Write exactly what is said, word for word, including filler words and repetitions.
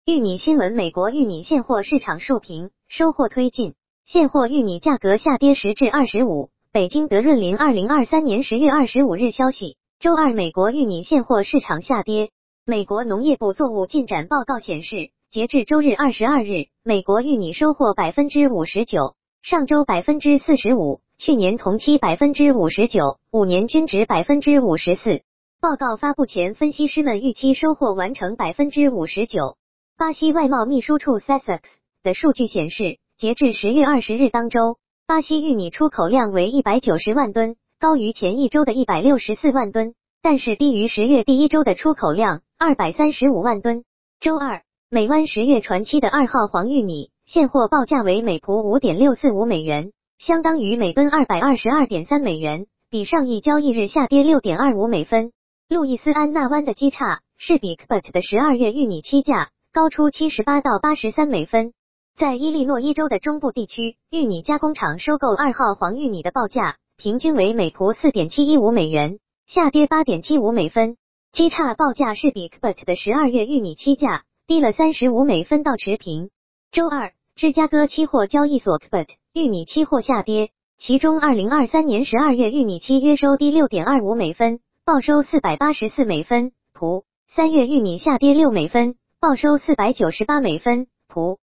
玉米新闻：美国玉米现货市场竖平，收获推进，现货玉米价格下跌十至二十五。北京德润林二零二三年十月二十五日消息，周二美国玉米现货市场下跌。美国农业部作物进展报告显示，截至周日二十二日，美国玉米收获百分之五十九，上周百分之四十五，去年同期百分之五十九，五年均值百分之五十四。报告发布前，分析师们预期收获完成百分之五十九。巴西外贸秘书处 Sussex 的数据显示，截至十月二十日当周，巴西玉米出口量为一百九十万吨，高于前一周的一百六十四万吨，但是低于十月第一周的出口量二百三十五万吨。周二，美湾十月传期的二号黄玉米现货报价为每蒲 五点六四五美元，相当于每吨 二百二十二点三美元，比上一交易日下跌 六点二五美分。路易斯安那湾的基差是比 C B O T 的十二月玉米期价高出七十八到八十三美分。在伊利诺伊州的中部地区，玉米加工厂收购二号黄玉米的报价平均为每蒲 四点七一五美元，下跌 八点七五美分。基差报价是比 C B O T 的十二月玉米期价低了三十五美分到持平。周二，芝加哥期货交易所 C B O T 玉米期货下跌，其中二零二三年十二月玉米期约收低 六点二五美分，报收四百八十四美分蒲，三月玉米下跌六美分，报收四百九十八美分蒲。